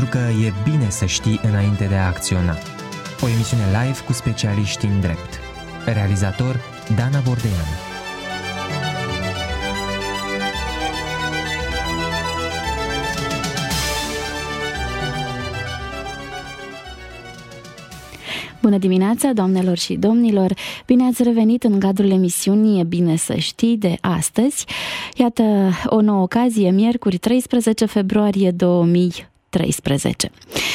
că e bine să știi înainte de a acționa. O emisiune live cu specialiști în drept. Realizator Dana Bordean. Bună dimineața, doamnelor și domnilor! Bine ați revenit în cadrul emisiunii E bine să știi de astăzi. Iată o nouă ocazie, miercuri 13 februarie 2013.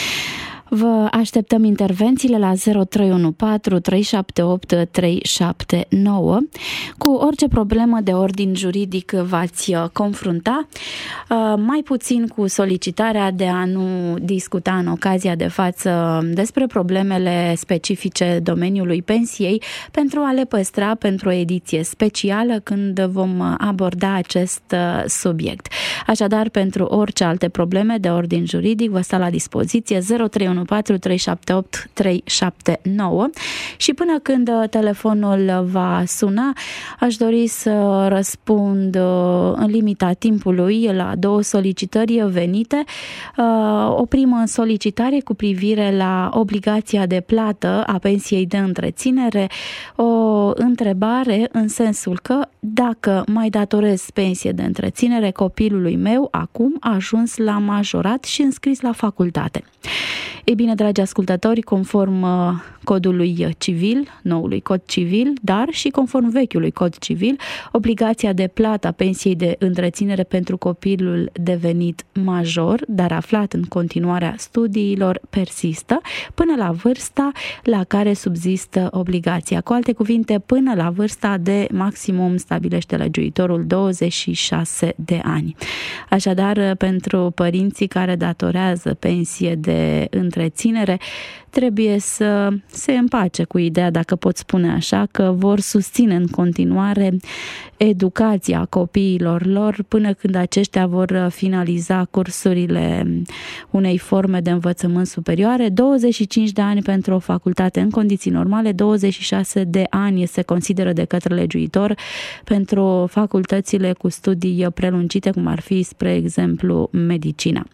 Vă așteptăm intervențiile la 0314 378 379 cu orice problemă de ordin juridic v-ați confrunta, mai puțin cu solicitarea de a nu discuta în ocazia de față despre problemele specifice domeniului pensiei, pentru a le păstra pentru o ediție specială când vom aborda acest subiect. Așadar, pentru orice alte probleme de ordin juridic vă stau la dispoziție 0314 378 379 și până când telefonul va suna, aș dori să răspund în limita timpului la două solicitări venite. O primă solicitare cu privire la obligația de plată a pensiei de întreținere, o întrebare în sensul că dacă mai datorez pensie de întreținere copilului meu, acum a ajuns la majorat și înscris la facultate. Ei bine, dragi ascultători, conform codului civil, noului cod civil, dar și conform vechiului cod civil, obligația de plată a pensiei de întreținere pentru copilul devenit major, dar aflat în continuarea studiilor, persistă până la vârsta la care subzistă obligația. Cu alte cuvinte, până la vârsta de maximum, stabilește legiuitorul, 26 de ani. Așadar, pentru părinții care datorează pensie de întreținere, trebuie să se împace cu ideea, dacă pot spune așa, că vor susține în continuare educația copiilor lor până când aceștia vor finaliza cursurile unei forme de învățământ superioare. 25 de ani pentru o facultate în condiții normale, 26 de ani se consideră de către legiuitor pentru facultățile cu studii prelungite, cum ar fi, spre exemplu, medicina.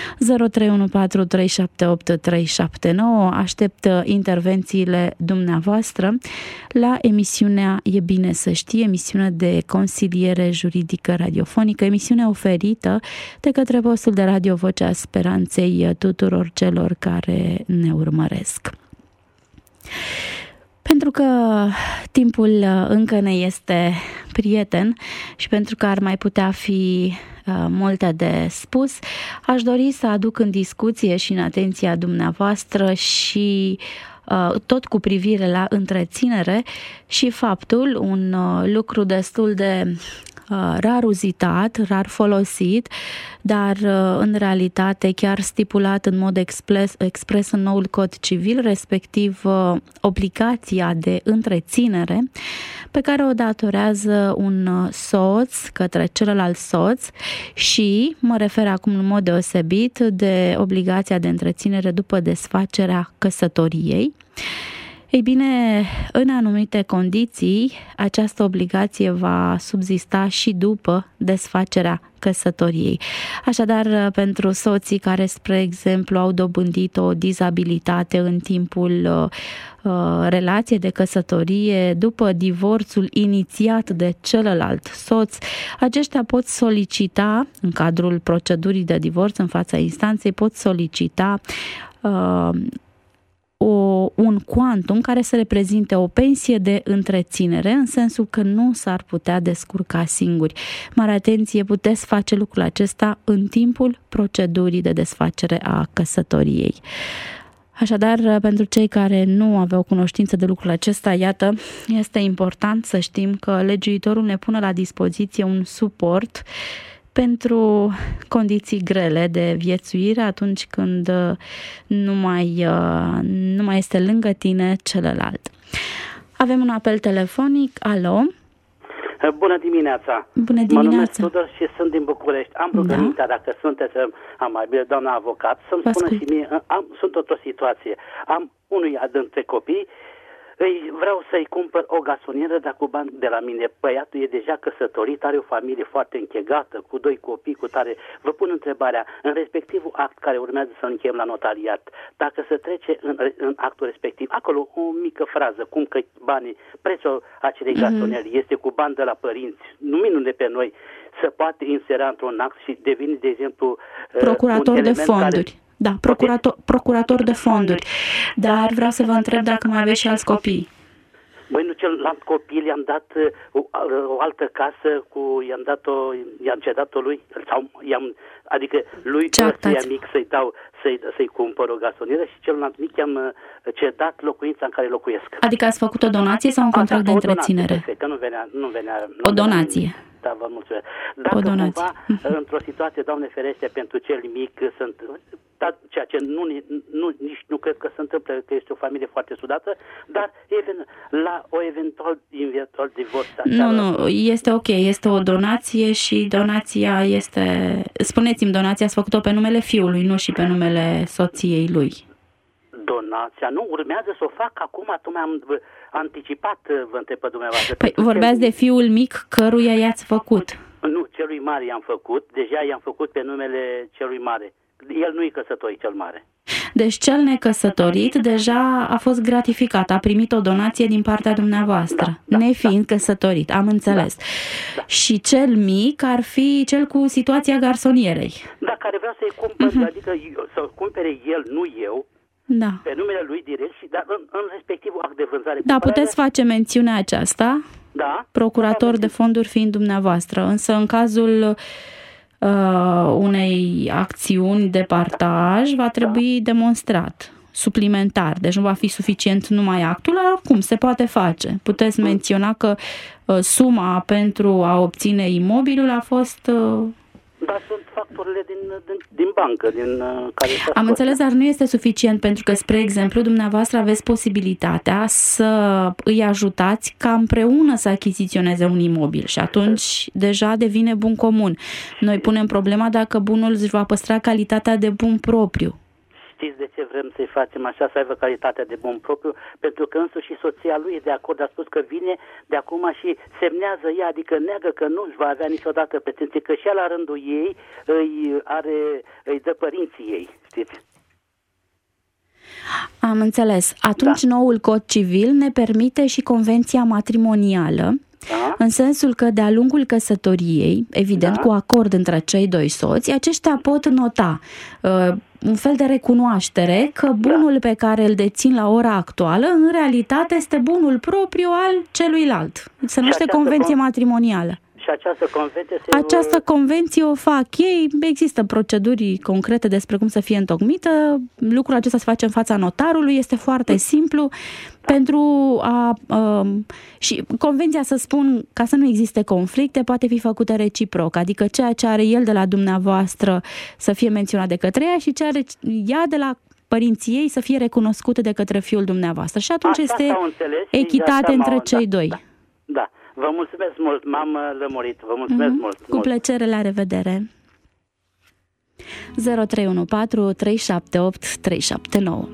0314 378 379. Aștept intervențiile dumneavoastră la emisiunea E bine să știi, emisiune de consiliere juridică radiofonică, emisiune oferită de către postul de radio Vocea Speranței tuturor celor care ne urmăresc. Pentru că timpul încă ne este prieten și pentru că ar mai putea fi multe de spus, aș dori să aduc în discuție și în atenția dumneavoastră și tot cu privire la întreținere și faptul, un lucru destul de rar uzitat, rar folosit, dar în realitate chiar stipulat în mod expres în noul cod civil, respectiv obligația de întreținere pe care o datorează un soț către celălalt soț și mă refer acum în mod deosebit de obligația de întreținere după desfacerea căsătoriei. Ei bine, în anumite condiții, această obligație va subzista și după desfacerea căsătoriei. Așadar, pentru soții care, spre exemplu, au dobândit o dizabilitate în timpul relației de căsătorie, după divorțul inițiat de celălalt soț, aceștia pot solicita, în cadrul procedurii de divorț în fața instanței, pot solicita un quantum care să reprezinte o pensie de întreținere, în sensul că nu s-ar putea descurca singuri. Mare atenție, puteți face lucrul acesta în timpul procedurii de desfacere a căsătoriei. Așadar, pentru cei care nu aveau cunoștință de lucrul acesta, iată, este important să știm că legiuitorul ne pune la dispoziție un suport pentru condiții grele de viețuire atunci când nu mai este lângă tine celălalt. Avem un apel telefonic. Alo? Bună dimineața! Bună dimineața! Mă numesc Tudor și sunt din București. Am rugămintea, dacă sunteți amabil, doamna avocat, să-mi spună și mie, sunt într-o situație. Am unuia dintre copii vreau să-i cumpăr o gasonieră, dar cu bani de la mine. Băiatul e deja căsătorit, are o familie foarte închegată, cu 2 copii, cu tare. Vă pun întrebarea, în respectivul act care urmează să încheiem la notariat, dacă se trece în actul respectiv, acolo o mică frază, cum că banii, prețul acelei gasoniere este cu bani de la părinți, numindu-ne pe noi, se poate insera într-un act și devine, de exemplu, procurator de fonduri. Da, procurator de fonduri. Dar vreau să vă întreb dacă mai aveți și alți copii. Băi, nu, celălalt copil i-am dat o altă casă, i-am cedat-o lui, sau adică lui ăsta mic să-i cumpăr o gasonieră și celălalt mic i-am cedat locuința în care locuiesc. Adică ați făcut o donație sau un contract de întreținere? Perfect, că nu venea. O donație. Da, vă mulțumesc. Dacă cumva, într-o situație, Doamne ferește, pentru cel mic, ceea ce nici nu cred că se întâmplă, că este o familie foarte sudată, dar la o eventual divorț. Nu, este ok, este o donație și donația este... Spuneți-mi, donația ați făcut-o pe numele fiului, nu și pe numele soției lui. Donația, nu, urmează să o fac acum, am anticipat, vă întreb pe dumneavoastră. Păi vorbeați de fiul mic căruia i-ați făcut. Nu, celui mare i-am făcut, deja i-am făcut pe numele celui mare. El nu-i căsătorit, cel mare. Deci cel necăsătorit deja a fost gratificat, a primit o donație din partea dumneavoastră, nefiind căsătorit, am înțeles. Da. Și cel mic ar fi cel cu situația garsonierei. Da, care vrea să-i cumpăr, adică să cumpere el, nu eu, pe numele lui direct, și dar în respectivul act de vânzare. Da, puteți face mențiunea aceasta, procurator de fonduri fiind dumneavoastră, însă în cazul unei acțiuni de partaj va trebui demonstrat suplimentar, deci nu va fi suficient numai actul, dar oricum se poate face. Puteți menționa că suma pentru a obține imobilul a fost... Dar sunt facturile din bancă, care... Am înțeles, dar nu este suficient, pentru că, spre exemplu, dumneavoastră aveți posibilitatea să îi ajutați ca împreună să achiziționeze un imobil și atunci deja devine bun comun. Noi punem problema dacă bunul își va păstra calitatea de bun propriu. Știți de ce vrem să-i facem așa, să aibă calitatea de bun propriu? Pentru că însuși și soția lui e de acord, a spus că vine de acum și semnează ea, adică neagă că nu își va avea niciodată pretenție, că și ea la rândul ei îi dă părinții ei, știți? Am înțeles. Atunci noul cod civil ne permite și convenția matrimonială, în sensul că de-a lungul căsătoriei, evident cu acord între cei doi soți, aceștia pot nota un fel de recunoaștere că bunul pe care îl dețin la ora actuală, în realitate este bunul propriu al celuilalt. Se numește convenție matrimonială. Și această convenție o fac ei, există proceduri concrete despre cum să fie întocmită, lucrul acesta se face în fața notarului, este foarte simplu pentru a... și convenția, să spun, ca să nu existe conflicte, poate fi făcută reciproc, adică ceea ce are el de la dumneavoastră să fie menționat de către ea și ce are ea de la părinții ei să fie recunoscută de către fiul dumneavoastră. Și atunci este echitate între cei doi. Da. Vă mulțumesc mult, m-am lămurit. Vă mulțumesc mult. Cu plăcere, la revedere. 0314 378 379.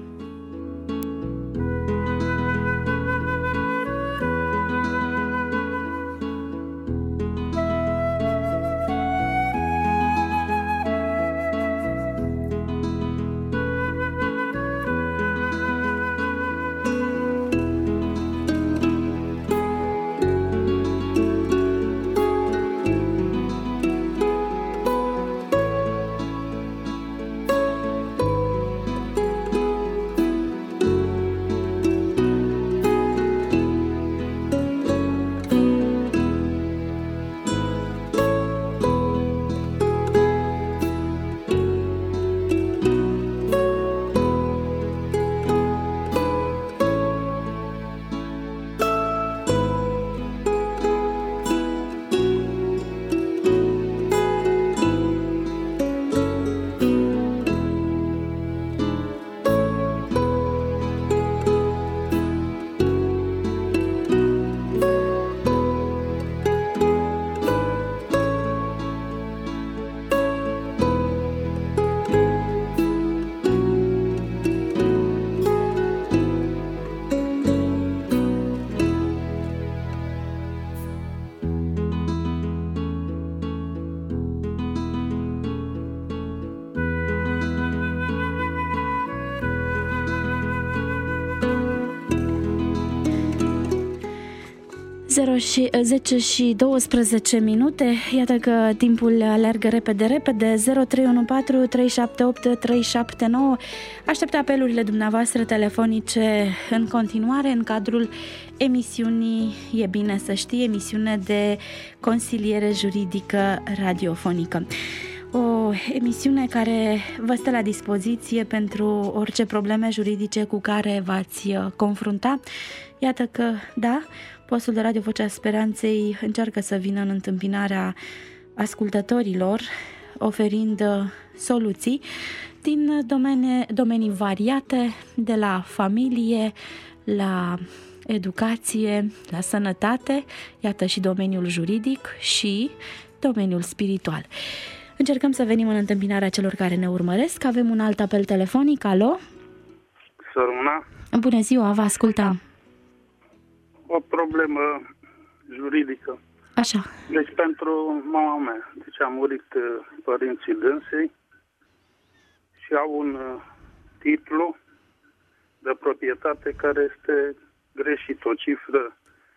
10 și 12 minute. Iată că timpul alergă repede. 0314 378 379. Aștept apelurile dumneavoastră telefonice în continuare în cadrul emisiunii E bine să știi, emisiune de consiliere juridică radiofonică. O emisiune care vă stă la dispoziție pentru orice probleme juridice cu care v-ați confrunta. Iată că, da, postul de Radio Vocea Speranței încearcă să vină în întâmpinarea ascultătorilor, oferind soluții din domenii variate, de la familie, la educație, la sănătate, iată și domeniul juridic și domeniul spiritual. Încercăm să venim în întâmpinarea celor care ne urmăresc. Avem un alt apel telefonic. Alo? Sărmâna? Bună ziua, vă ascultăm. O problemă juridică. Așa. Deci pentru mama mea. Deci a murit părinții dânsei și au un titlu de proprietate care este greșit. O cifră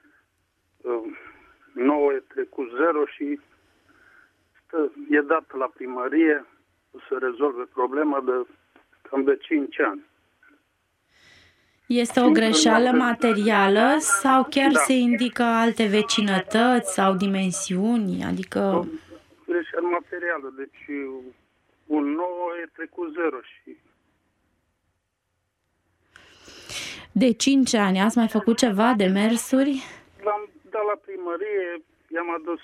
9 trecut 0 și e dat la primărie să rezolve problema de cam de 5 ani. Este o greșeală materială sau chiar se indică alte vecinătăți sau dimensiuni? Adică... O greșeală materială, deci un 9 e trecut 0 și... De 5 ani ați mai făcut ceva, demersuri? L-am dat la primărie, i-am adus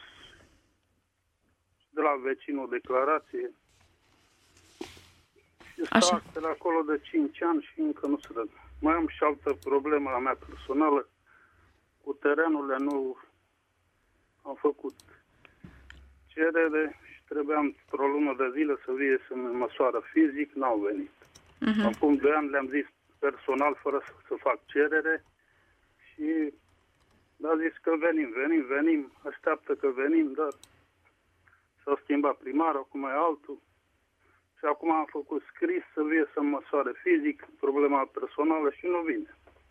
de la vecinul declarație și stau astfel acolo de 5 ani și încă nu se dă. Mai am și altă problemă a mea personală. Cu terenurile nu am făcut cerere și trebuiam într-o lună de zile să vie să-mi măsoară fizic, n-au venit. Acum 2 ani le-am zis personal fără să fac cerere și a zis că venim, așteaptă că venim, dar s-a schimbat primarul, acum e altul. Și acum am făcut scris să vie să măsoare fizic, problema personală și nu vine.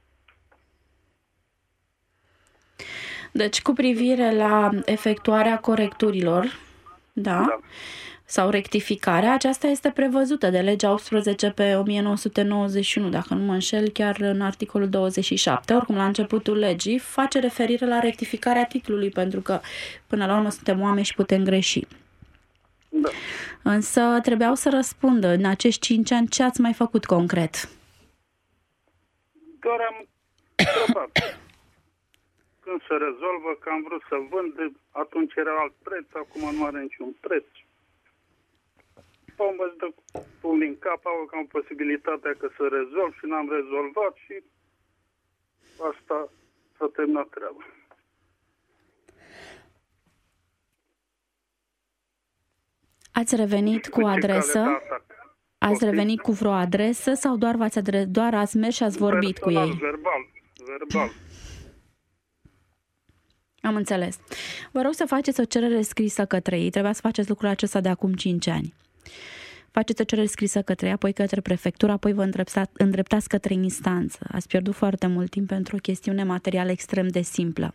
Deci cu privire la efectuarea corecturilor, da, sau rectificarea, aceasta este prevăzută de legea 18/1991, dacă nu mă înșel, chiar în articolul 27. Oricum, la începutul legii face referire la rectificarea titlului, pentru că până la urmă suntem oameni și putem greși. Da. Însă trebuiau să răspundă în acești 5 ani ce ați mai făcut concret. Doar am întrebat când se rezolvă, că am vrut să vând, atunci era alt preț, acum nu are niciun preț. Mă dă pun din cap, au cam posibilitatea că să rezolv și n-am rezolvat și asta s-a terminat treaba. Ați revenit cu adresă? Ați revenit cu vreo adresă sau doar ați mers și ați vorbit cu ei? Verbal. Am înțeles. Vă rog să faceți o cerere scrisă către ei. Trebuia să faceți lucrul acesta de acum 5 ani. Faceți o cerere scrisă către ei, apoi către prefectură, apoi vă îndreptați către instanță. Ați pierdut foarte mult timp pentru o chestiune materială extrem de simplă.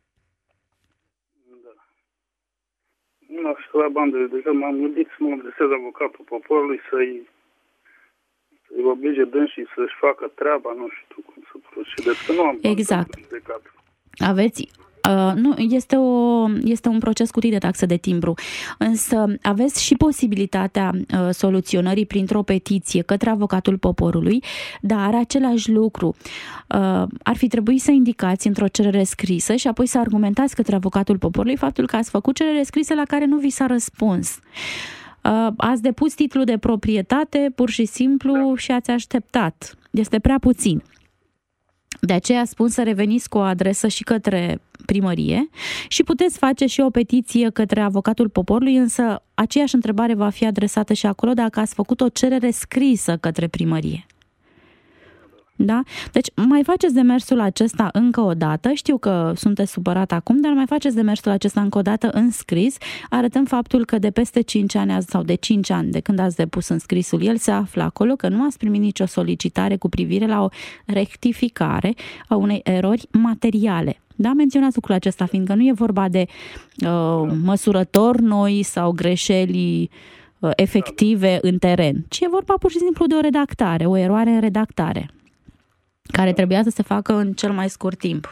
Nu știu la bandă, deja m-am gândit să mă adresez avocatul poporului să-i oblige dânsii să-și facă treaba, nu știu cum să procedez, că nu am exact. Aveți... Nu, este un proces cutit de taxă de timbru, însă aveți și posibilitatea soluționării printr-o petiție către avocatul poporului, dar același lucru ar fi trebuit să indicați într-o cerere scrisă și apoi să argumentați către avocatul poporului faptul că ați făcut cerere scrisă la care nu vi s-a răspuns. Ați depus titlul de proprietate pur și simplu și ați așteptat. Este prea puțin. De aceea spun să reveniți cu o adresă și către primărie și puteți face și o petiție către avocatul poporului, însă aceeași întrebare va fi adresată și acolo dacă ați făcut o cerere scrisă către primărie. Da? Deci mai faceți demersul acesta încă o dată, știu că sunteți supărat acum, dar mai faceți demersul acesta încă o dată în scris, arătând faptul că de peste 5 ani sau de 5 ani de când ați depus înscrisul, el se află acolo, că nu ați primit nicio solicitare cu privire la o rectificare a unei erori materiale. Da, menționați lucrul acesta, fiindcă nu e vorba de măsurători noi sau greșeli efective în teren, ci e vorba pur și simplu de o redactare, o eroare în redactare, care trebuia să se facă în cel mai scurt timp.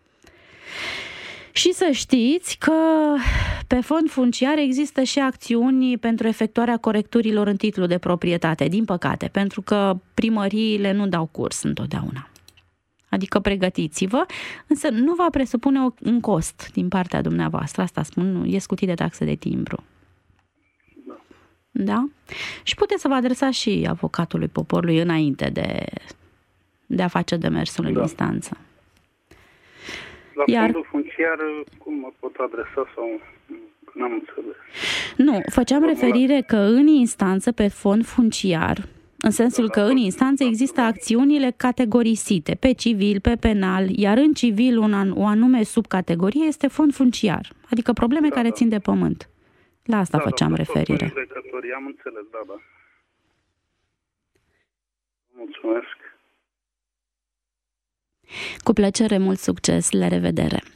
Și să știți că pe fond funciar există și acțiuni pentru efectuarea corecturilor în titlul de proprietate, din păcate, pentru că primăriile nu dau curs întotdeauna. Adică pregătiți-vă, însă nu va presupune un cost din partea dumneavoastră, asta spun, e scutit de taxe de timbru. Da? Și puteți să vă adresați și avocatului poporului înainte de a face demersul în instanță. La fondul funciar, cum mă pot adresa sau n-am înțeles? Nu, făceam referire că în instanță, pe fond funciar, în sensul că în instanță există acțiunile categorisite, pe civil, pe penal, iar în civil o anume subcategorie este fond funciar, adică probleme care țin de pământ. La asta făceam referire. Am înțeles, da. Mulțumesc. Cu plăcere, mult succes, la revedere. 0314378379,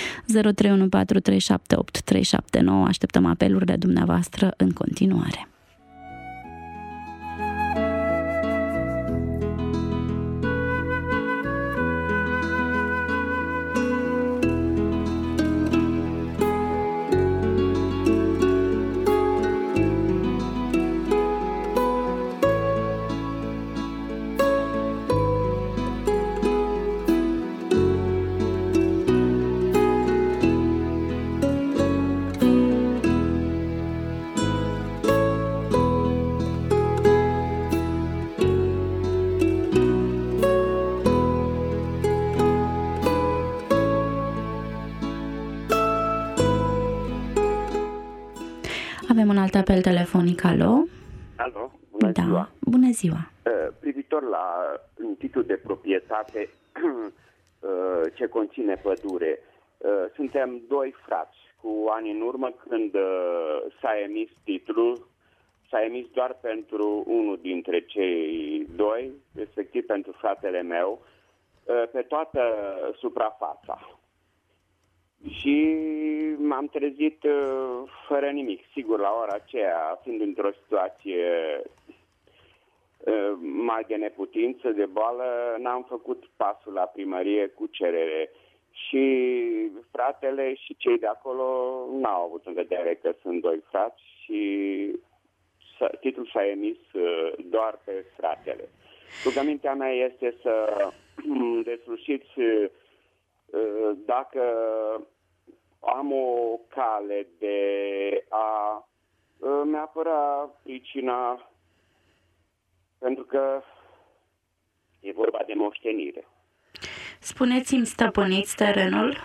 așteptăm apelurile dumneavoastră în continuare. Avem un alt apel telefonic. Alo? Alo, bună ziua. Bună ziua. Privitor la titlul de proprietate ce conține pădure, suntem doi frați. Cu ani în urmă, când s-a emis titlul, s-a emis doar pentru unul dintre cei doi, respectiv pentru fratele meu, pe toată suprafața. Și m-am trezit fără nimic. Sigur, la ora aceea, fiind într-o situație mai de neputință, de boală, n-am făcut pasul la primărie cu cerere. Și fratele și cei de acolo n-au avut în vedere că sunt doi frați și titlul s-a emis doar pe fratele. Rugămintea mea este să deslușiți dacă am o cale de a mi apăra pricina, pentru că e vorba de moștenire. Spuneți-mi, stăpâniți terenul?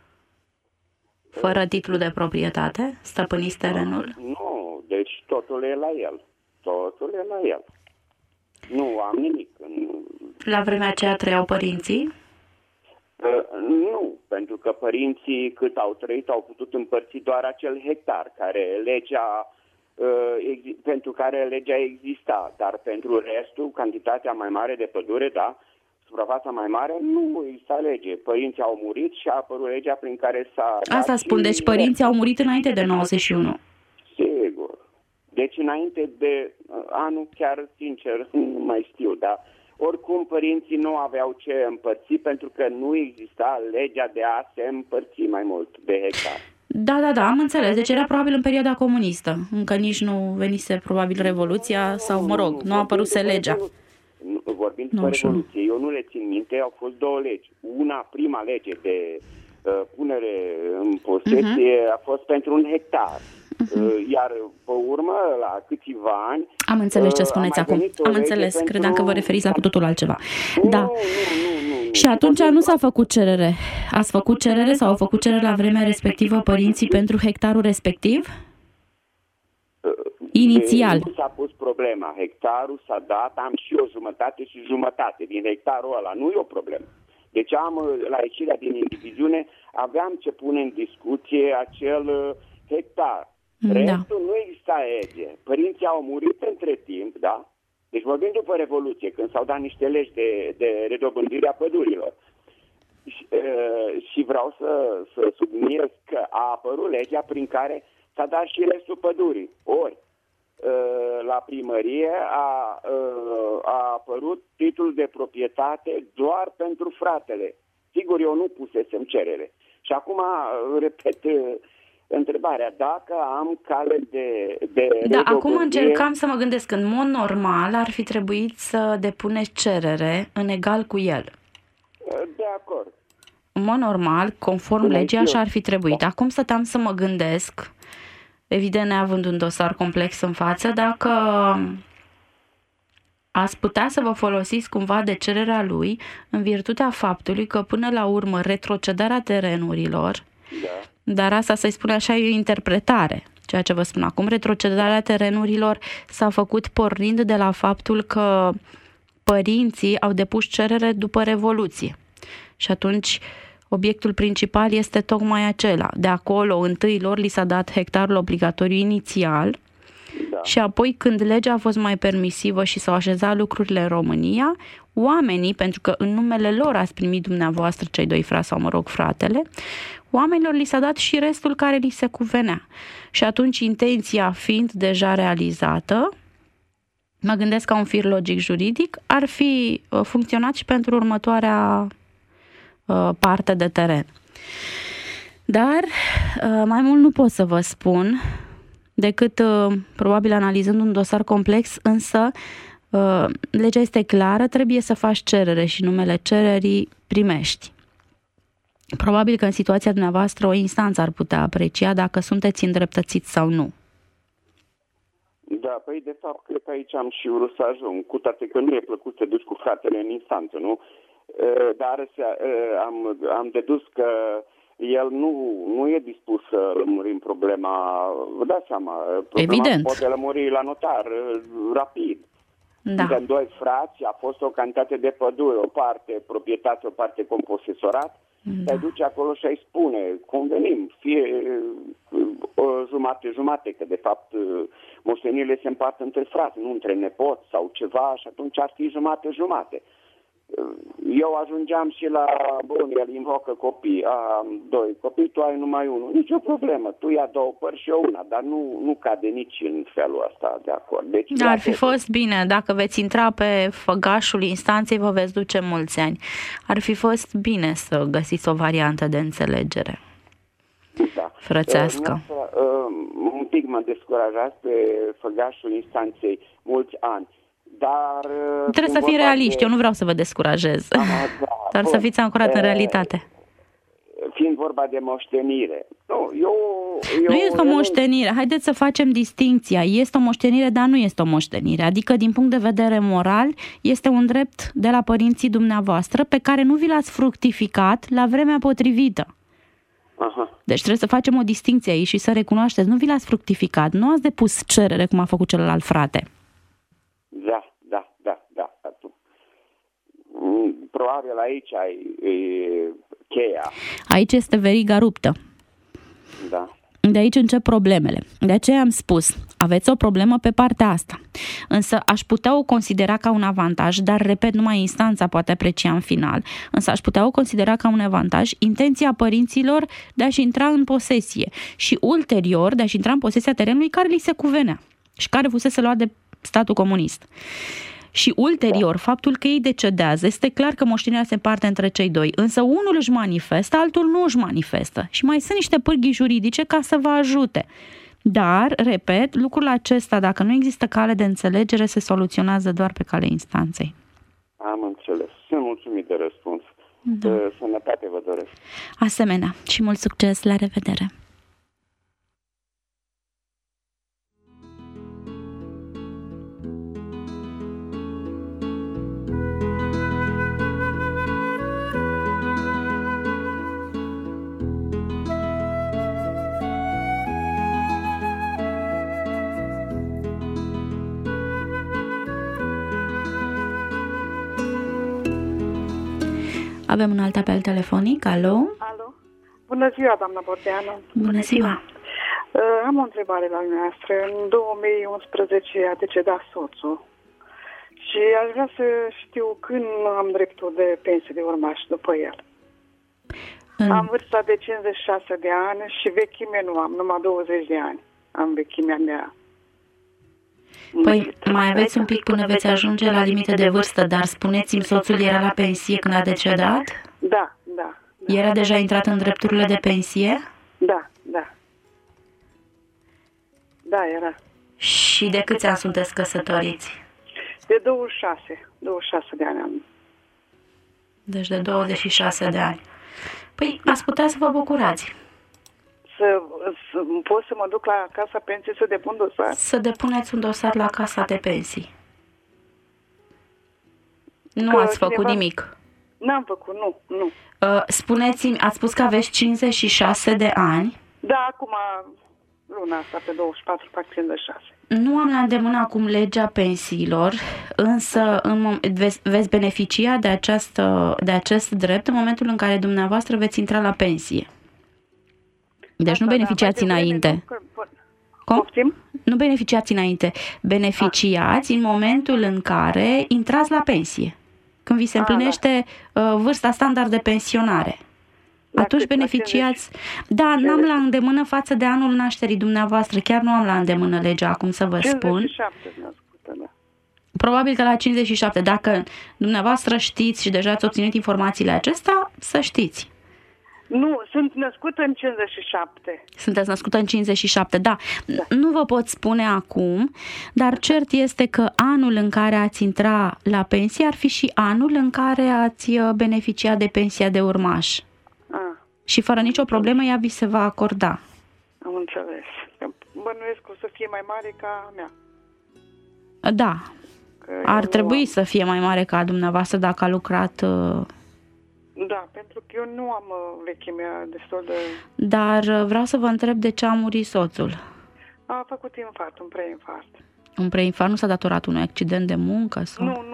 Fără titlu de proprietate? Stăpâniți terenul? Nu, deci totul e la el. Totul e la el. Nu am nimic. La vremea aceea trăiau părinții? Nu, pentru că părinții cât au trăit au putut împărți doar acel hectar pentru care legea exista, dar pentru restul, cantitatea mai mare de pădure, da, suprafața mai mare, nu exista lege. Părinții au murit și a apărut legea prin care s-a... Asta spun, deci părinții au murit înainte de 91. Sigur. Deci înainte de anul, chiar sincer, nu mai știu, dar oricum părinții nu aveau ce împărți pentru că nu exista legea de a se împărți mai mult de hectar. Da, am înțeles. Deci era probabil în perioada comunistă. Încă nici nu venise probabil Revoluția sau, mă rog, nu a apăruse legea. Vorbind de Revoluție, eu nu le țin minte, au fost două legi. Prima lege de punere în posesie a fost pentru un hectar. Iar pe urmă, la câțiva ani... Am înțeles ce spuneți acum. Am înțeles. Credeam că vă referiți la cu totul altceva. Da. Nu. Și atunci nu s-a făcut cerere. Ați făcut cerere sau au făcut cerere la vremea respectivă părinții pentru hectarul respectiv? Inițial. Nu s-a pus problema. Hectarul s-a dat, am și o jumătate și jumătate din hectarul ăla. Nu e o problemă. Deci la ieșirea din indiviziune, aveam ce pune în discuție acel hectar. Restul nu exista lege. Părinții au murit între timp, da? Deci vorbim după Revoluție, când s-au dat niște legi de redobândire a pădurilor. Și vreau să subliniez că a apărut legea prin care s-a dat și restul pădurii. Ori, la primărie a apărut titlul de proprietate doar pentru fratele. Sigur, eu nu pusesem cerere. Și acum, repet, întrebarea, dacă am cale de Da, acum încercam să mă gândesc, în mod normal ar fi trebuit să depuneți cerere în egal cu el. De acord. În mod normal, conform legii, așa ar fi trebuit. Acum stăteam să mă gândesc, evident neavând un dosar complex în față, dacă ați putea să vă folosiți cumva de cererea lui în virtutea faptului că până la urmă retrocedarea terenurilor, dar asta să-i spune așa e o interpretare, ceea ce vă spun acum, retrocedarea terenurilor s-a făcut pornind de la faptul că părinții au depus cerere după Revoluție. Și atunci obiectul principal este tocmai acela. De acolo, întâi lor li s-a dat hectarul obligatoriu inițial și apoi când legea a fost mai permisivă și s-au așezat lucrurile în România, oamenii, pentru că în numele lor ați primit dumneavoastră cei doi frați sau, mă rog, fratele, oamenilor li s-a dat și restul care li se cuvenea. Și atunci, intenția fiind deja realizată, mă gândesc ca un fir logic juridic, ar fi funcționat și pentru următoarea parte de teren. Dar mai mult nu pot să vă spun decât probabil analizând un dosar complex, însă legea este clară, trebuie să faci cerere și numele cererii primești. Probabil că în situația dumneavoastră o instanță ar putea aprecia dacă sunteți îndreptățiți sau nu. Da, păi de fapt cred că aici am și vrut să ajung, cu toate că nu e plăcut să te duci cu fratele în instanță, nu? Dar am dedus că el nu e dispus să lămurim problema, vă dați seama, problema poate lămuri la notar rapid. Da. Suntem doi frați, a fost o cantitate de pădure, o parte proprietate, o parte composesorat, te duci acolo și ai spune, convenim, fie o jumate, că de fapt moștenirile se împart între frați, nu între nepoți sau ceva, și atunci ar fi jumate. Eu ajungeam și la bun, el invocă copii, am doi copii, tu ai numai unul, nicio problemă, tu ia două părți și eu una, dar nu cade nici în felul ăsta de acord. Deci, da, ar fi fost bine, dacă veți intra pe făgașul instanței, vă veți duce mulți ani. Ar fi fost bine să găsiți o variantă de înțelegere frățească. Un pic mă descurajați pe făgașul instanței mulți ani. Dar trebuie să fii realiști, eu nu vreau să vă descurajez, dar să fiți ancorat în realitate. Fiind vorba de moștenire. Nu este o moștenire, haideți să facem distincția. Este o moștenire, dar nu este o moștenire. Adică, din punct de vedere moral, este un drept de la părinții dumneavoastră pe care nu vi l-ați fructificat la vremea potrivită. Aha. Deci trebuie să facem o distincție aici și să recunoașteți, nu vi l-ați fructificat, nu ați depus cerere cum a făcut celălalt frate. Da. Probabil aici e cheia. Aici este veriga ruptă. Da. De aici încep problemele. De aceea am spus, aveți o problemă pe partea asta. Însă aș putea o considera ca un avantaj, dar, repet, numai instanța poate aprecia în final. Însă aș putea o considera ca un avantaj intenția părinților de a-și intra în posesie și ulterior de a-și intra în posesia terenului care li se cuvenea și care fusese luat de statul comunist. Și ulterior, faptul că ei decedează, este clar că moștenirea se împarte între cei doi, însă unul își manifestă, altul nu își manifestă. Și mai sunt niște pârghii juridice ca să vă ajute. Dar, repet, lucrul acesta, dacă nu există cale de înțelegere, se soluționează doar pe cale instanței. Am înțeles. Sunt mulțumit de răspuns. Sănătate vă doresc. Asemenea. Și mult succes. La revedere. Avem un alt apel telefonic. Alo? Alo? Bună ziua, doamna Bordeanu. Bună ziua. Am o întrebare la dumneavoastră. În 2011 a decedat soțul și aș vrea să știu când am dreptul de pensie de urmaș după el. Am vârsta de 56 de ani și vechime nu am, numai 20 de ani. Am vechimea mea. Păi, mai aveți un pic până veți ajunge la limită de vârstă, dar spuneți-mi, soțul era la pensie când a decedat? Da. Era deja intrat în drepturile de pensie? Da. Da, era. Și de câți ani sunteți căsătoriți? De 26 de ani am. Deci de 26 de ani. Păi, ați putea să vă bucurați. Pot să mă duc la casa pensiei să depun dosar? Să depuneți un dosar la casa de pensii. Nu ați făcut nimic. N-am făcut, nu. Spuneți-mi, ați spus că aveți 56 de ani. Da, acum luna asta, pe 24, fac 56. Nu am la îndemână acum legea pensiilor, însă veți beneficia de acest drept în momentul în care dumneavoastră veți intra la pensie. Deci nu beneficiați înainte. Cum? Nu beneficiați înainte. Beneficiați în momentul în care intrați la pensie. Când vi se împlinește vârsta standard de pensionare. Atunci beneficiați. Da, n-am la îndemână față de anul nașterii dumneavoastră. Chiar nu am la îndemână legea acum să vă spun. 57 născută, da. Probabil că la 57. Dacă dumneavoastră știți și deja ați obținut informațiile acestea, să știți. Nu, sunt născută în 57. Sunteți născută în 57, da. Nu vă pot spune acum, dar cert este că anul în care ați intra la pensie ar fi și anul în care ați beneficia de pensia de urmaș. Și fără nicio problemă ea vi se va acorda. Am înțeles. Bănuiesc că o să fie mai mare ca a mea. Da. Ar trebui să fie mai mare ca a dumneavoastră dacă a lucrat... Da, pentru că eu nu am vechimea destul de... Dar vreau să vă întreb de ce a murit soțul. A făcut infart, un preinfart. Un preinfart nu s-a datorat unui accident de muncă? Sau? Nu.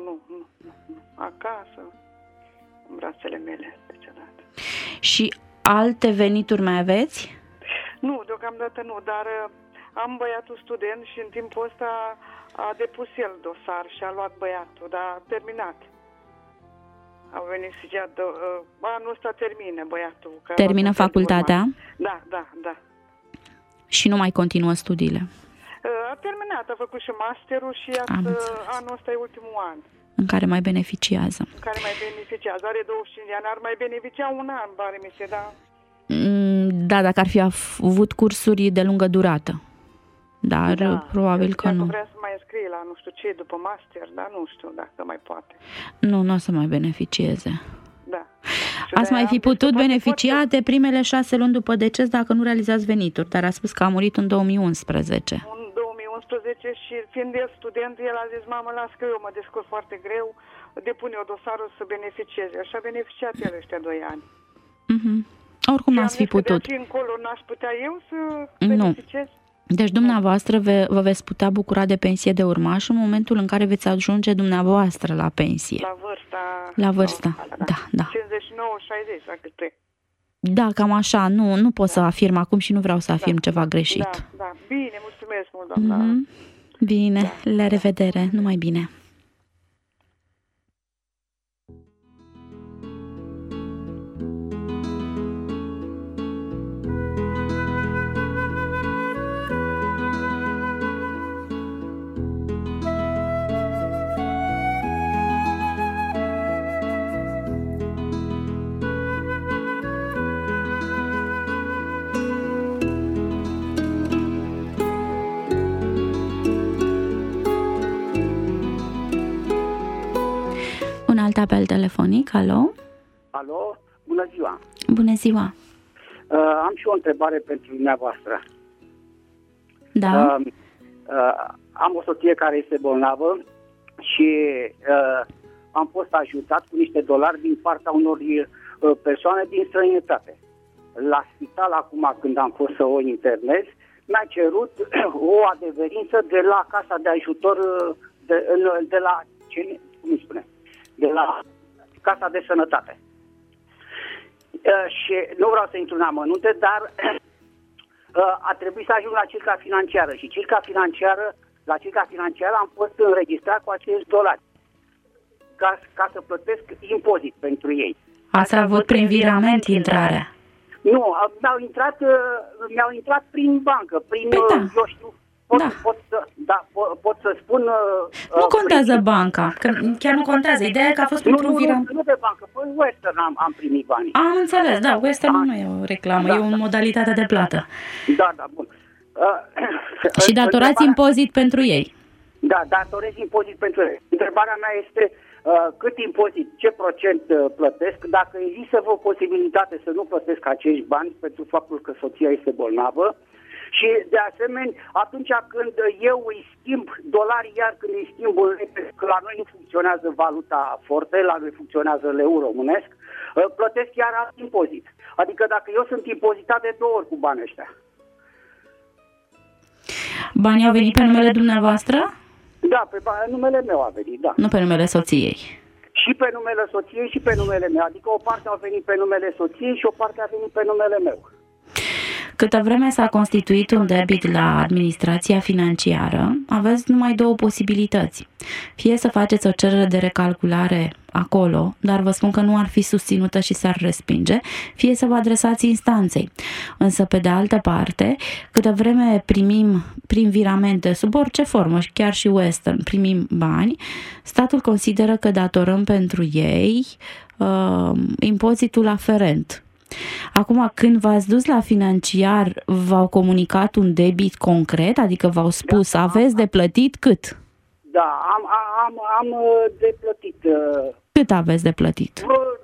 Acasă, în brațele mele, decedat. Și alte venituri mai aveți? Nu, deocamdată nu, dar am băiatul student și în timpul ăsta a depus el dosar și a luat băiatul, dar a terminat. A beneficiat anul ăsta termină băiatul. Termină facultatea? Da. Și nu mai continuă studiile? A terminat, a făcut și masterul și anul ăsta e ultimul an. În care mai beneficiază. Are 25 de ani, ar mai beneficia un an, pare mi se, da? Da, dacă ar fi avut cursuri de lungă durată. Dar probabil că nu. Vrea să mai înscrie la nu știu ce după master, dar nu știu dacă mai poate. Nu o să mai beneficieze. Da. Ați mai fi putut beneficia de primele 6 luni după deces dacă nu realizați venituri, dar a spus că a murit în 2011. În 2011 și fiind el student, el a zis, mamă, las că eu mă descurc foarte greu, depune o dosarul să beneficieze. Așa a beneficiat el ăștia 2 ani. Oricum n-ați fi putut. Și încolo n-aș putea eu să beneficiez? Deci dumneavoastră vă veți putea bucura de pensie de urmaș în momentul în care veți ajunge dumneavoastră la pensie. La vârsta. Da. 59-60, dacă te. Da, cam așa. Nu pot să afirm acum și nu vreau să afirm ceva greșit. Da. Bine, mulțumesc mult, doamna. Bine, la revedere. Numai bine. Un alt apel telefonic, alo? Alo, bună ziua! Bună ziua! Am și o întrebare pentru dumneavoastră. Da? Am o soție care este bolnavă și am fost ajutat cu niște dolari din partea unor persoane din străinătate. La spital, acum când am fost să o internez, mi-a cerut o adeverință de la Casa de Ajutor, de la Casa de Sănătate. Și nu vreau să intru în amănunte, dar a trebuit să ajung la circa financiară. Și la circa financiară am fost înregistrat cu acești dolari ca să plătesc impozit pentru ei. Ați avut prin virament intrarea? Nu, mi-au intrat prin bancă, eu știu, pot să spun... Nu contează banca, că chiar nu contează. Ideea e că a fost printr-un virament. Nu de bancă, pe Western am primit banii. Am înțeles, da, Western nu e o reclamă, e o modalitate de plată. Da, bun. Și datorați impozit pentru ei. Da, datorez impozit pentru ei. Întrebarea mea este cât impozit, ce procent plătesc, dacă există o posibilitate să nu plătesc acești bani pentru faptul că soția este bolnavă. Și, de asemenea, atunci când eu îi schimb dolari, iar când îi schimb în lei, că la noi nu funcționează valuta forte, la noi funcționează leu românesc, plătesc chiar alt impozit. Adică dacă eu sunt impozitat de 2 ori cu banii ăștia. Banii au venit pe numele dumneavoastră? Da, pe numele meu a venit, da. Nu pe numele soției. Și pe numele soției și pe numele meu. Adică o parte a venit pe numele soției și o parte a venit pe numele meu. Câtă vreme s-a constituit un debit la administrația financiară, aveți numai 2 posibilități. Fie să faceți o cerere de recalculare acolo, dar vă spun că nu ar fi susținută și s-ar respinge, fie să vă adresați instanței. Însă, pe de altă parte, câtă vreme primim prin viramente, sub orice formă, chiar și Western, primim bani, statul consideră că datorăm pentru ei impozitul aferent. Acum, când v-ați dus la financiar, v-au comunicat un debit concret? Adică v-au spus, aveți de plătit cât? Da, am de plătit. Cât aveți de plătit?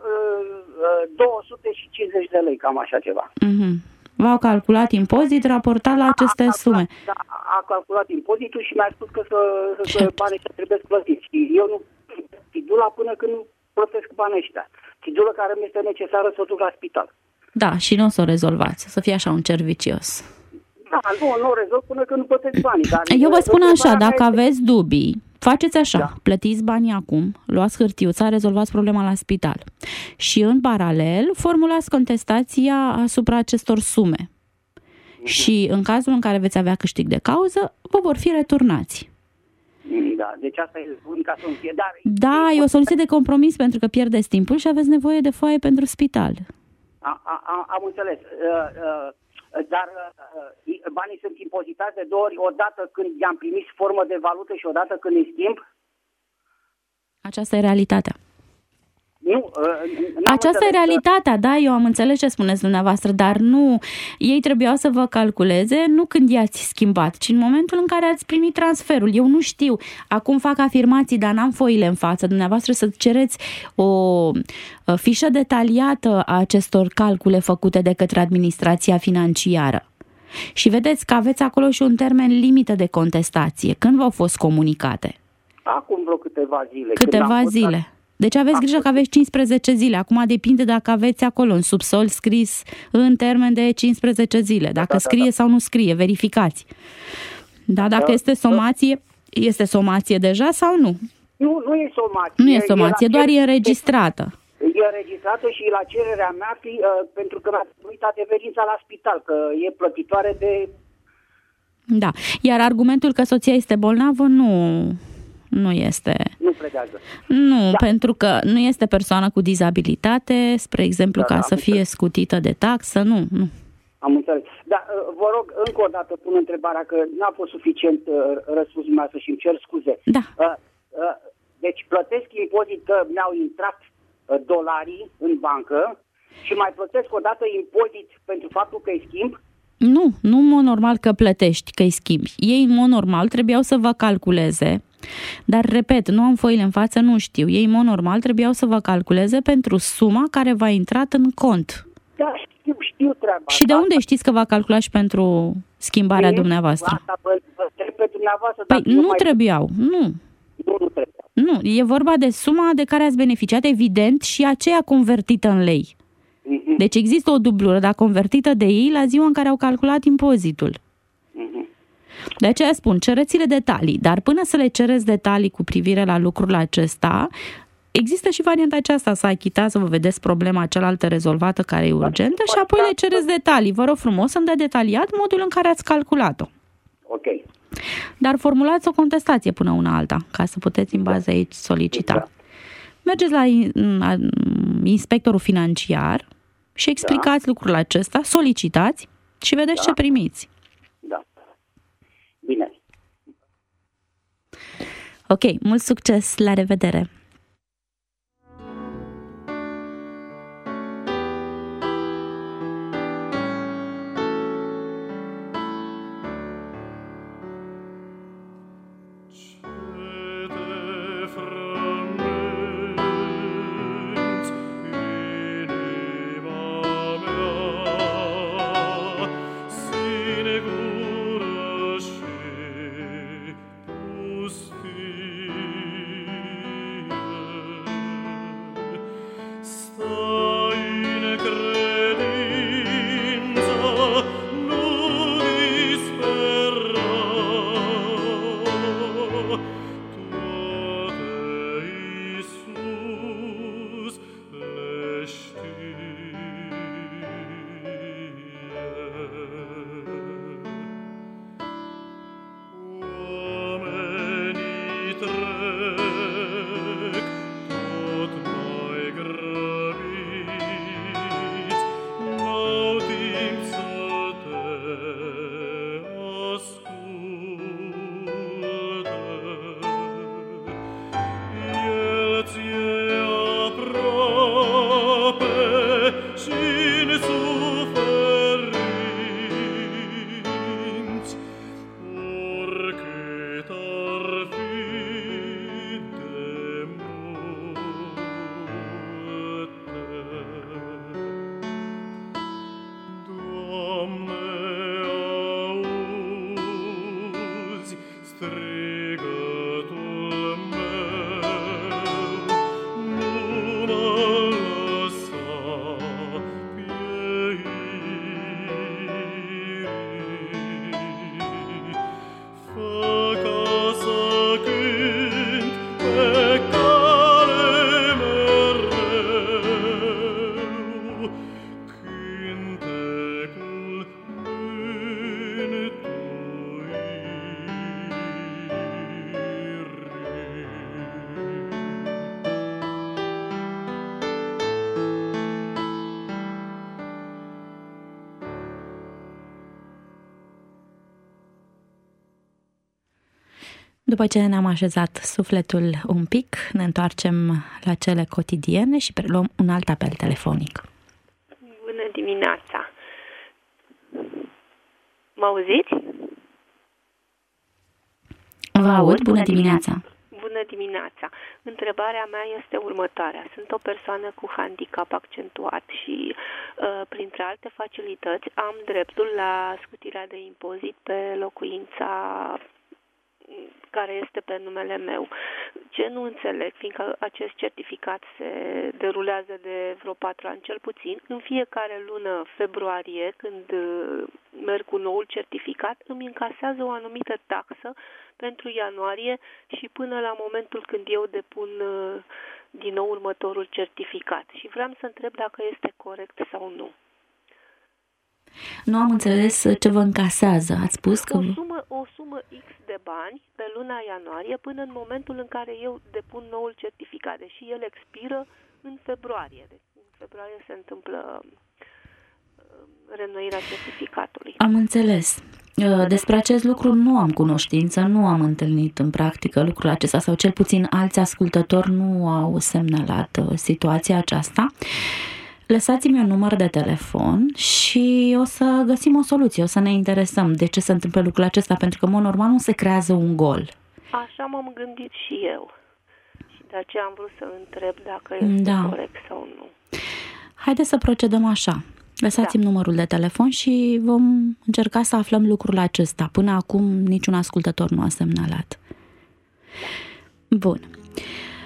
250 de lei, cam așa ceva. V-au calculat impozit raportat la aceste sume? Da, a calculat impozitul și mi-a spus că banii ăștia trebuie plătiți. Și eu nu tidula până când nu plătesc banii ăștia. Tidulă care mi este necesară să o duc la spital. Da, și nu o să o rezolvați, să fie așa un cer vicios. Da, nu o rezolv până când nu plătesc banii. Dar eu vă spun așa, dacă aveți dubii, faceți așa, da. Plătiți banii acum, luați hârtiuța, rezolvați problema la spital. Și în paralel, formulați contestația asupra acestor sume. Și în cazul în care veți avea câștig de cauză, vă vor fi returnați. Da, deci asta e unica soluție. Da, e o soluție de compromis pentru că pierdeți timpul și aveți nevoie de foaie pentru spital. Am înțeles. Dar banii sunt impozitați de 2 ori, odată când i-am primit formă de valută și odată când îi schimb? Aceasta e realitatea. Nu, aceasta e realitatea, da, eu am înțeles ce spuneți dumneavoastră, dar nu, ei trebuiau să vă calculeze nu când i-ați schimbat, ci în momentul în care ați primit transferul. Eu nu știu, acum fac afirmații, dar n-am foile în față. Dumneavoastră să cereți o fișă detaliată a acestor calcule făcute de către administrația financiară. Și vedeți că aveți acolo și un termen limită de contestație. Când v-au fost comunicate? Acum vreo câteva zile. Câteva zile. Deci aveți grijă că aveți 15 zile. Acum depinde dacă aveți acolo în subsol scris în termen de 15 zile. Dacă scrie sau nu scrie, verificați. Da, dacă este somație, este somație deja sau nu? Nu e somație. Nu e somație, doar e înregistrată. E înregistrată și la cererea mea, pentru că mi-a trebuit adeverința la spital, că e plătitoare de... Da, iar argumentul că soția este bolnavă nu este. Nu pledează. Nu, da. Pentru că nu este persoană cu dizabilitate, spre exemplu, ca să fie scutită de taxă, nu. Am înțeles. Dar vă rog, încă o dată pun întrebarea, că n-a fost suficient răspunsul meu să-și îmi cer scuze. Da. Deci plătesc impozit că mi-au intrat dolarii în bancă și mai plătesc o dată impozit pentru faptul că îi schimb? Nu în mod normal că plătești, că îi schimbi. Ei, în mod normal, trebuiau să vă calculeze. Dar, repet, nu am foile în față, nu știu. Ei, în mod normal, trebuiau să vă calculeze pentru suma care v-a intrat în cont. Da, știu treaba. Și de unde știți că v-a calculat și pentru schimbarea dumneavoastră? Asta pe dumneavoastră. Păi nu trebuiau, nu. Nu, e vorba de suma de care ați beneficiat, evident, și aceea convertită în lei. Deci există o dublură, dar convertită de ei la ziua în care au calculat impozitul. De aceea spun, cereți-le detalii, dar până să le cereți detalii cu privire la lucrul acesta, există și varianta aceasta, să achitați, să vă vedeți problema cealaltă rezolvată care e urgentă și apoi le cereți detalii. Vă rog frumos să-mi dea detaliat modul în care ați calculat-o. Ok. Dar formulați o contestație până una alta, ca să puteți în bază aici solicita. Mergeți la inspectorul financiar și explicați lucrul acesta, solicitați și vedeți ce primiți. Da. Bine. Ok, mult succes, la revedere! După ce ne-am așezat sufletul un pic, ne întoarcem la cele cotidiene și preluăm un alt apel telefonic. Bună dimineața! Mă auziți? Vă aud, bună dimineața! Bună dimineața! Întrebarea mea este următoarea. Sunt o persoană cu handicap accentuat și, printre alte facilități, am dreptul la scutirea de impozit pe locuința care este pe numele meu. Ce nu înțeleg, fiindcă acest certificat se derulează de vreo 4 ani cel puțin, în fiecare lună februarie, când merg cu noul certificat, îmi încasează o anumită taxă pentru ianuarie și până la momentul când eu depun din nou următorul certificat. Și vreau să întreb dacă este corect sau nu. Nu am înțeles ce vă încasează. Ați spus că... O sumă X de bani pe luna ianuarie până în momentul în care eu depun noul certificat, deși el expiră în februarie. Deci, în februarie se întâmplă reînnoirea certificatului. Am înțeles. Despre acest lucru nu am cunoștință, nu am întâlnit în practică lucrul acesta, sau cel puțin alți ascultători nu au semnalat situația aceasta. Lăsați-mi un număr de telefon și o să găsim o soluție, o să ne interesăm de ce se întâmplă lucrul acesta, pentru că, în mod normal, nu se creează un gol. Așa m-am gândit și eu. Și de aceea am vrut să întreb dacă este corect sau nu. Haideți să procedăm așa. Lăsați-mi numărul de telefon și vom încerca să aflăm lucrul acesta. Până acum niciun ascultător nu a semnalat. Bun.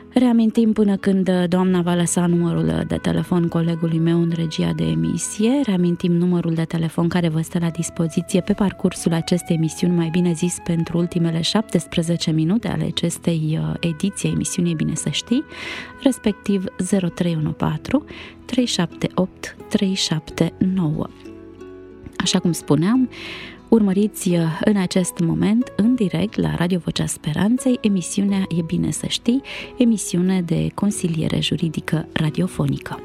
Reamintim până când doamna va lăsa numărul de telefon colegului meu în regia de emisie. Reamintim numărul de telefon care vă stă la dispoziție pe parcursul acestei emisiuni, mai bine zis pentru ultimele 17 minute ale acestei ediții a emisiunii Bine să știi, respectiv 0314 378 379. Așa cum spuneam, urmăriți în acest moment, în direct, la Radio Vocea Speranței, emisiunea E bine să știi, emisiune de consiliere juridică radiofonică.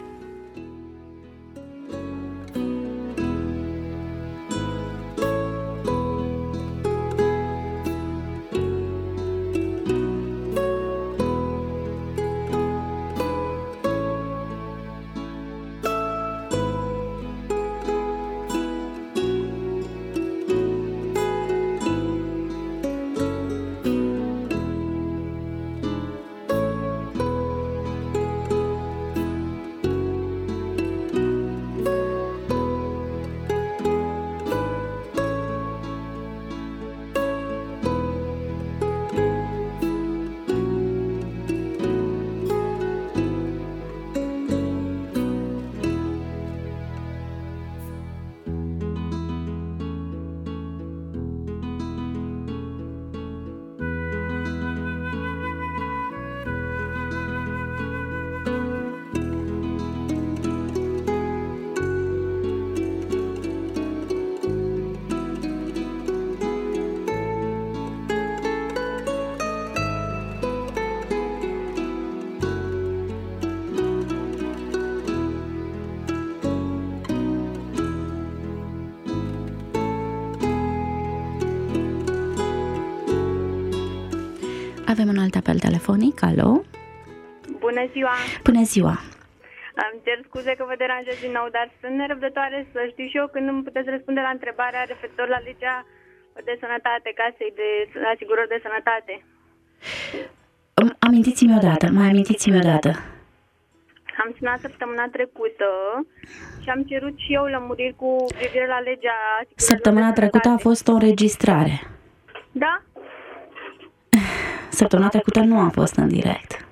Avem un alt apel telefonic. Alo? Bună ziua! Bună ziua! Îmi cer scuze că vă deranjez din nou, dar sunt nerăbdătoare să știu și eu când îmi puteți răspunde la întrebarea referitor la legea de sănătate, casei de asigurări de sănătate. Amintiți-mi odată, mai amintiți-mi odată. Am sunat săptămâna trecută și am cerut și eu lămuriri cu privire la legea asigurărilor. Săptămâna trecută a fost o înregistrare. Da? Săptămâna trecută nu a fost în direct.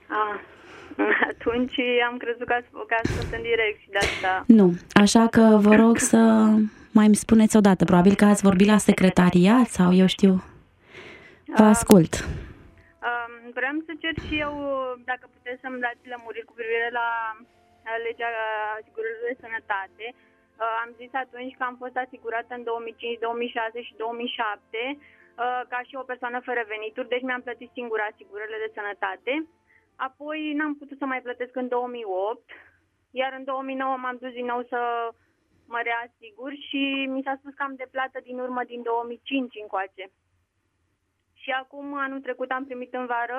Atunci am crezut că ați fost în direct și de asta... Nu, așa că vă rog să mai îmi spuneți odată. Probabil că ați vorbit la secretariat sau eu știu. Vă ascult. Vreau să cer și eu dacă puteți să-mi dați lămuriri cu privire la legea asigurărilor de sănătate. Am zis atunci că am fost asigurată în 2005, 2006 și 2007 ca și o persoană fără venituri, deci mi-am plătit singură asigurările de sănătate. Apoi n-am putut să mai plătesc în 2008, iar în 2009 m-am dus din nou să mă reasigur și mi s-a spus că am de plată din urmă din 2005 încoace. Și acum, anul trecut, am primit în vară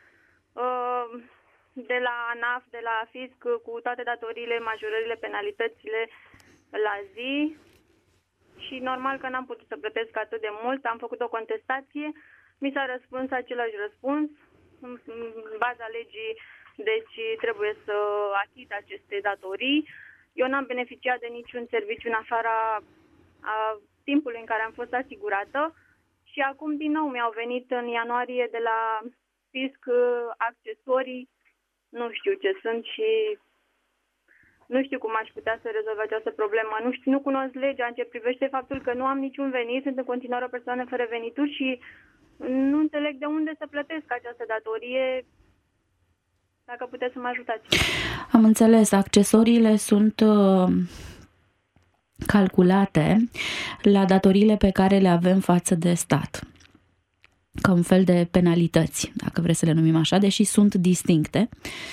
de la ANAF, de la fisc, cu toate datoriile, majorările, penalitățile la zi. Și normal că n-am putut să plătesc atât de mult, am făcut o contestație, mi s-a răspuns același răspuns, în baza legii, deci trebuie să achit aceste datorii. Eu n-am beneficiat de niciun serviciu în afara timpului în care am fost asigurată și acum din nou mi-au venit în ianuarie de la fisc accesorii, nu știu ce sunt și nu știu cum aș putea să rezolv această problemă. Nu cunosc legea în ce privește faptul că nu am niciun venit, sunt în continuare o persoană fără venituri și nu înțeleg de unde să plătesc această datorie. Dacă puteți să mă ajutați. Am înțeles, accesoriile sunt calculate la datoriile pe care le avem față de stat, ca un fel de penalități, dacă vreți să le numim așa, deși sunt distincte.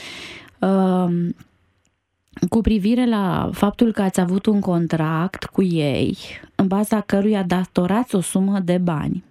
Cu privire la faptul că ați avut un contract cu ei, în baza căruia datorați o sumă de bani,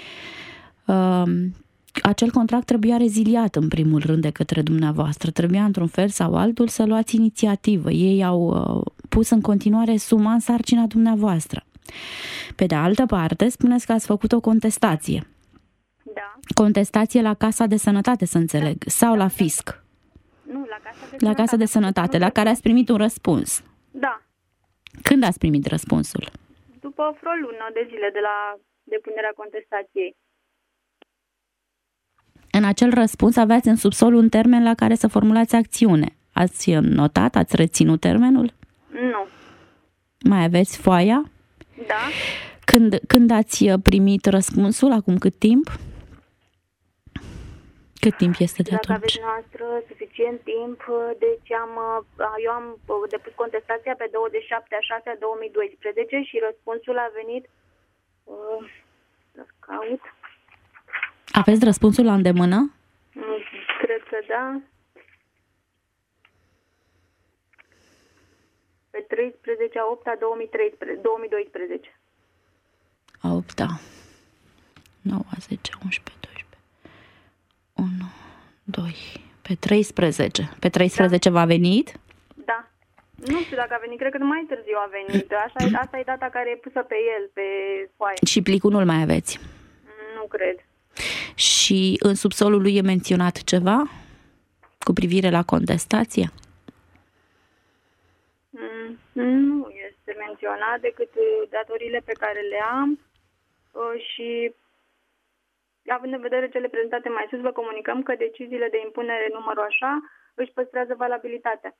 acel contract trebuia reziliat în primul rând de către dumneavoastră. Trebuia într-un fel sau altul să luați inițiativă. Ei au pus în continuare suma în sarcina dumneavoastră. Pe de altă parte, spuneți că ați făcut o contestație. Da. Contestație la Casa de Sănătate, să înțeleg, sau la fisc? Nu, la Casa de Sănătate. La Casa de Sănătate, la care ați primit un răspuns. Da. Când ați primit răspunsul? După vreo lună de zile de la depunerea contestației. În acel răspuns aveați în subsol un termen la care să formulați acțiune. Ați notat, ați reținut termenul? Nu. Mai aveți foaia? Da. Când ați primit răspunsul, acum cât timp? Cât timp este de Dacă atunci? aveți noastră suficient timp, deci eu am depus contestația pe 27/6/2012 și răspunsul a venit, să caut. Aveți răspunsul la îndemână? Cred că da. Pe 13/8/2012. 8, 9, 10, 11, 12, 1, 2, pe 13. Pe 13 v-a venit? Da. Nu știu dacă a venit, cred că mai târziu a venit. Asta e data care e pusă pe el, pe foaie. Și plicul nu-l mai aveți? Nu cred. Și în subsolul lui e menționat ceva cu privire la contestație? Nu este menționat decât datoriile pe care le am și având în vedere cele prezentate mai sus, vă comunicăm că deciziile de impunere numărul așa își păstrează valabilitatea.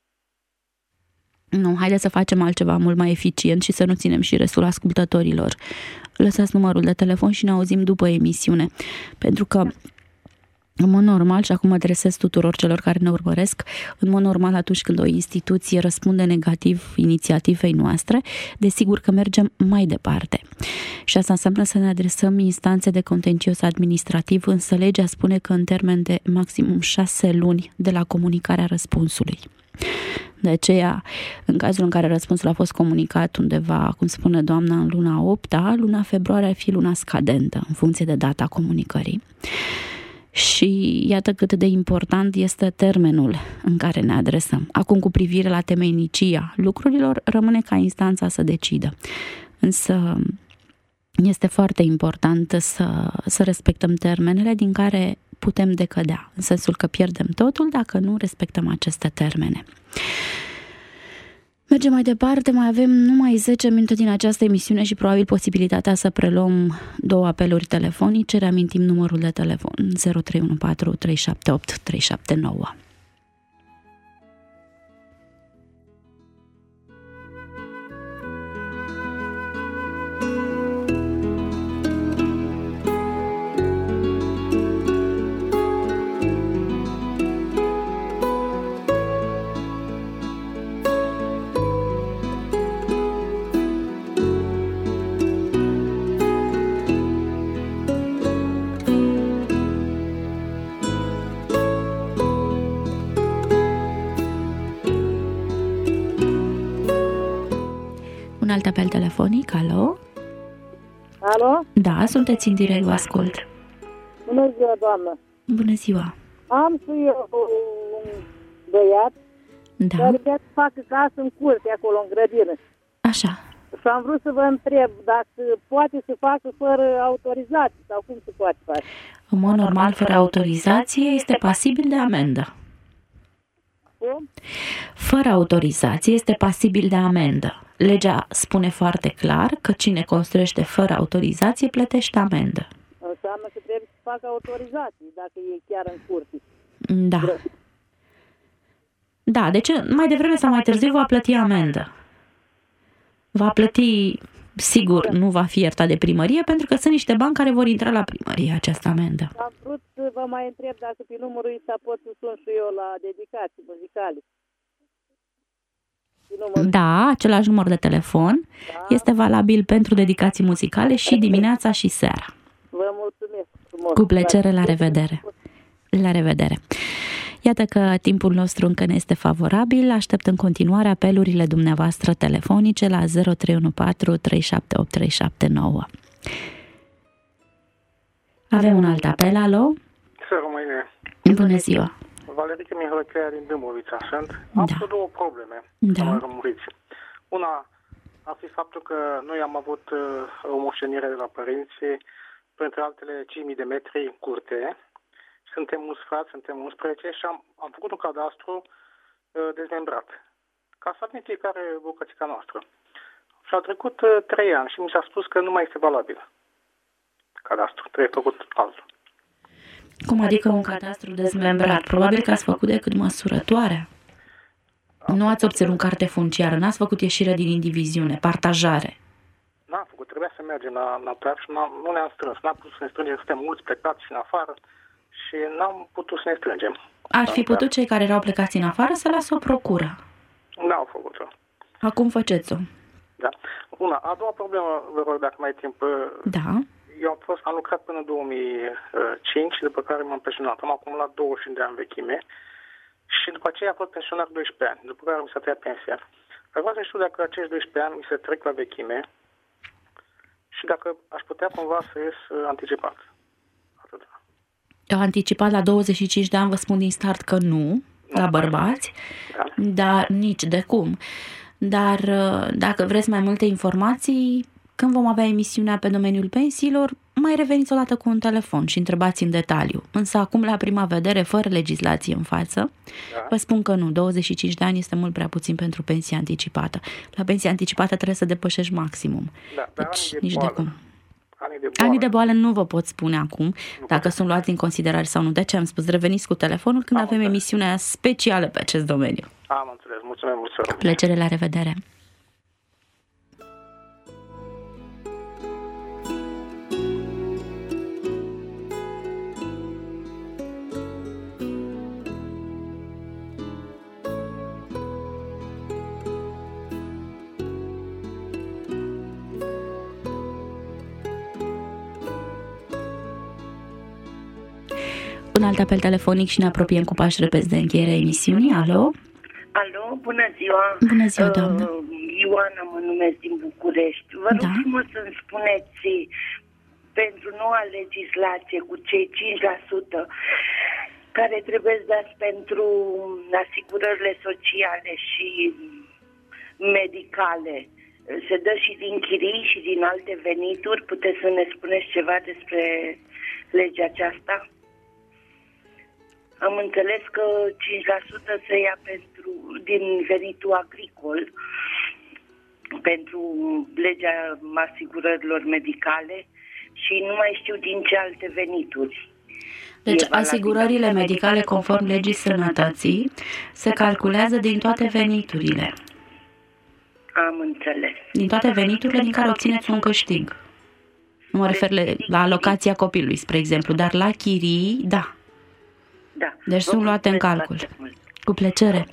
Nu, haideți să facem altceva mult mai eficient și să nu ținem și restul ascultătorilor. Lăsați numărul de telefon și ne auzim după emisiune. Pentru că, în mod normal, și acum mă adresez tuturor celor care ne urmăresc, în mod normal, atunci când o instituție răspunde negativ inițiativei noastre, desigur că mergem mai departe. Și asta înseamnă să ne adresăm instanțe de contencios administrativ, însă legea spune că în termen de maximum 6 luni de la comunicarea răspunsului. De aceea, în cazul în care răspunsul a fost comunicat undeva, cum spune doamna, în luna 8-a, luna februarie ar fi luna scadentă, în funcție de data comunicării. Și iată cât de important este termenul în care ne adresăm. Acum, cu privire la temeinicia lucrurilor, rămâne ca instanța să decidă. Însă este foarte important să respectăm termenele din care putem decădea, în sensul că pierdem totul dacă nu respectăm aceste termene. Mergem mai departe, mai avem numai 10 minute din această emisiune și probabil posibilitatea să preluăm 2 apeluri telefonice. Reamintim numărul de telefon 0314 378 379. Un alt apel telefonic, alo? Alo? Da, sunteți în direct, vă ascult. Bună ziua, doamnă. Bună ziua. Am și eu un băiat care vrea să facă casă în curte, acolo, în grădină. Așa. Și am vrut să vă întreb dacă poate să facă fără autorizație sau cum se poate face. În mod normal, fără autorizație, este pasibil de amendă. Cum? Fără autorizație este pasibil de amendă. Legea spune foarte clar că cine construiește fără autorizație plătește amendă. Înseamnă că trebuie să facă autorizație dacă e chiar în curte. Da. Da, deci mai devreme sau mai târziu va plăti amendă. Va plăti, sigur, nu va fi iertat de primărie, pentru că sunt niște bani care vor intra la primărie, această amendă. Am vrut să vă mai întreb dacă pe numărul ăsta pot să sun și eu la dedicații muzicale. Da, același număr de telefon este valabil pentru dedicații muzicale și dimineața și seara. Vă mulțumesc frumos. Cu plăcere, la revedere. La revedere. Iată că timpul nostru încă ne este favorabil. Aștept în continuare apelurile dumneavoastră telefonice la 0314 378 379. Avem un alt apel, alo? Bună ziua! Valerica Mihlăcăia din Dâmbovița sunt. Am avut 2 probleme. Da. Una ar fi faptul că noi am avut o moștenire de la părinți, printre altele 5.000 de metri în curte. Suntem mulți frați, suntem 11 și am făcut un cadastru dezmembrat. Casat din fiecare bucățica noastră. Și au trecut 3 ani și mi s-a spus că nu mai este valabil cadastru, trebuie făcut altul. Cum adică un cadastru dezmembrat? Probabil că ați făcut decât măsurătoarea. Nu ați obținut carte funciară, n-ați făcut ieșire din indiviziune, partajare. N-am făcut, trebuia să mergem la notar și nu ne-am strâns. N-am putut să ne strângem, suntem mulți plecați în afară și n-am putut să ne strângem. Ar fi putut cei care erau plecați în afară să lasă o procură. N-au făcut-o. Acum faceți-o. Da. A doua problemă, vă rog, dacă mai ai timp. Da. Eu am lucrat până în 2005, după care m-am pensionat. Am acumulat 25 de ani vechime și după aceea am fost pensionar 12 ani, după care mi s-a tăiat pensia. Vreau să știu dacă acești 12 ani mi se trec la vechime și dacă aș putea cumva să ies anticipat. Atât. Anticipat la 25 de ani, vă spun din start că nu, la bărbați, dar nici de cum. Dar dacă vreți mai multe informații, când vom avea emisiunea pe domeniul pensiilor, mai reveniți odată cu un telefon și întrebați în detaliu. Însă acum, la prima vedere, fără legislație în față, vă spun că nu, 25 de ani este mult prea puțin pentru pensia anticipată. La pensia anticipată trebuie să depășești maximum. Deci nici de cum. Anii de boală nu vă pot spune acum dacă sunt luați în considerare sau nu. De ce am spus? Reveniți cu telefonul când avem emisiunea specială pe acest domeniu. Am înțeles. Mulțumesc mult. Plăcere, la revedere. Un alt apel telefonic și ne apropiem cu pași repezi de încheierea emisiunii. Alo? Alo, bună ziua! Bună ziua, doamnă! Ioana mă numesc din București. Vă rog frumos să-mi spuneți, pentru noua legislație cu cei 5% care trebuie dați pentru asigurările sociale și medicale, se dă și din chirii și din alte venituri? Puteți să ne spuneți ceva despre legea aceasta? Am înțeles că 5% se ia din venitul agricol pentru legea asigurărilor medicale și nu mai știu din ce alte venituri. Deci asigurările medicale conform legii sănătății se calculează din toate veniturile. Am înțeles. Din toate veniturile din care obțineți un câștig. Nu mă refer la alocația copilului, spre exemplu, dar la chirii, da. Deci sunt luate în calcul. Cu plăcere.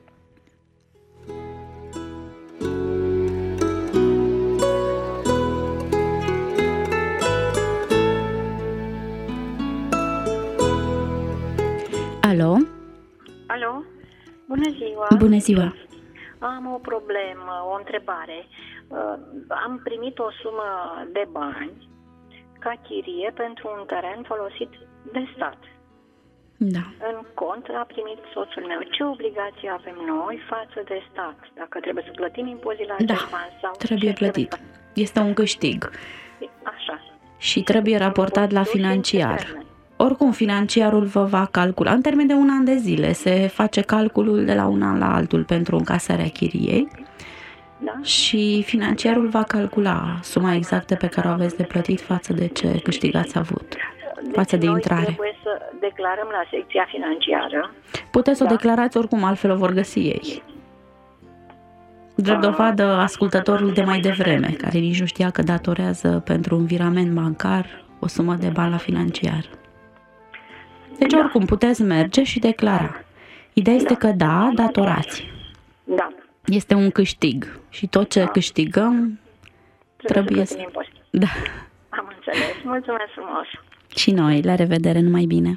Alo? Alo? Bună ziua! Bună ziua! Am o problemă, o întrebare. Am primit o sumă de bani ca chirie pentru un teren folosit de stat. Da. În cont a primit soțul meu. Ce obligații avem noi față de stat? Dacă trebuie să plătim impozit la acest bani sau... Trebuie plătit. Este un câștig. Așa. Și trebuie raportat la financiar. Oricum, financiarul vă va calcula. În termen de un an de zile se face calculul de la un an la altul pentru încasarea chiriei. Da. Și financiarul va calcula suma exactă pe care o aveți de plătit față de ce câștig ați avut. Față de intrare. Trebuie să declarăm la secția financiară. Puteți să o declarați oricum, altfel o vor găsi ei. Drept dovadă, ascultătorul de mai devreme, care nici nu știa că datorează pentru un virament bancar o sumă de bani la financiar. Deci oricum puteți merge și declara. Ideea este că datorați. Da. Este un câștig și tot ce câștigăm trebuie să... Da. Am înțeles. Mulțumesc frumos. Și noi, la revedere, numai bine!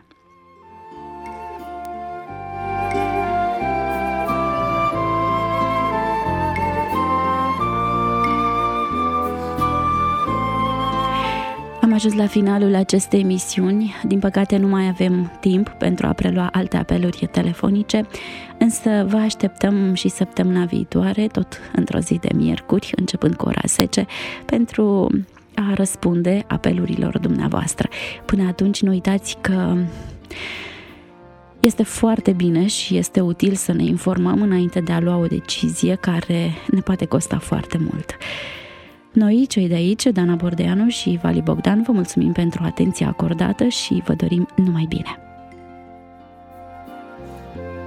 Am ajuns la finalul acestei emisiuni. Din păcate nu mai avem timp pentru a prelua alte apeluri telefonice, însă vă așteptăm și săptămâna viitoare, tot într-o zi de miercuri, începând cu ora 10, pentru a răspunde apelurilor dumneavoastră. Până atunci, nu uitați că este foarte bine și este util să ne informăm înainte de a lua o decizie care ne poate costa foarte mult. Noi, cei de aici, Dana Bordeanu și Vali Bogdan, vă mulțumim pentru atenția acordată și vă dorim numai bine.